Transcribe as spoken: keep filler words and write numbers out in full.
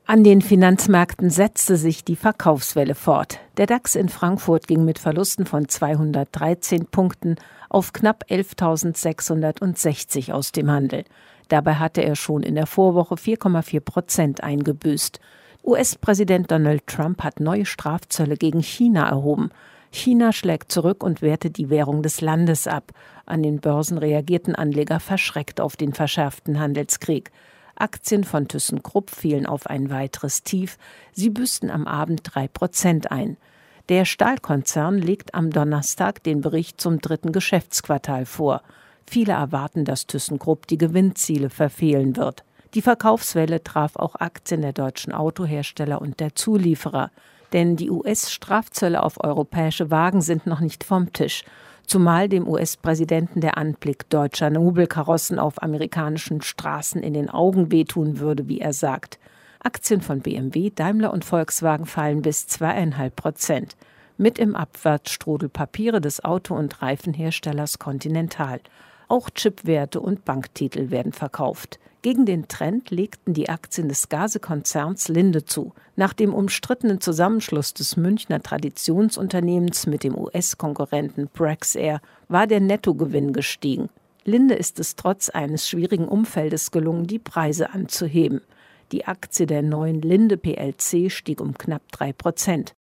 An den Finanzmärkten setzte sich die Verkaufswelle fort. Der DAX in Frankfurt ging mit Verlusten von zweihundertdreizehn Punkten auf knapp elftausendsechshundertsechzig aus dem Handel. Dabei hatte er schon in der Vorwoche vier Komma vier Prozent eingebüßt. U S-Präsident Donald Trump hat neue Strafzölle gegen China erhoben. China schlägt zurück und wertet die Währung des Landes ab. An den Börsen reagierten Anleger verschreckt auf den verschärften Handelskrieg. Aktien von ThyssenKrupp fielen auf ein weiteres Tief. Sie büßten am Abend drei Prozent ein. Der Stahlkonzern legt am Donnerstag den Bericht zum dritten Geschäftsquartal vor. Viele erwarten, dass ThyssenKrupp die Gewinnziele verfehlen wird. Die Verkaufswelle traf auch Aktien der deutschen Autohersteller und der Zulieferer. Denn die U S-Strafzölle auf europäische Wagen sind noch nicht vom Tisch. Zumal dem U S-Präsidenten der Anblick deutscher Nobelkarossen auf amerikanischen Straßen in den Augen wehtun würde, wie er sagt. Aktien von B M W, Daimler und Volkswagen fallen bis zwei Komma fünf Prozent. Mit im Abwärtsstrudel Papiere des Auto- und Reifenherstellers Continental. Auch Chipwerte und Banktitel werden verkauft. Gegen den Trend legten die Aktien des Gasekonzerns Linde zu. Nach dem umstrittenen Zusammenschluss des Münchner Traditionsunternehmens mit dem U S-Konkurrenten Praxair war der Nettogewinn gestiegen. Linde ist es trotz eines schwierigen Umfeldes gelungen, die Preise anzuheben. Die Aktie der neuen Linde P L C stieg um knapp drei Prozent.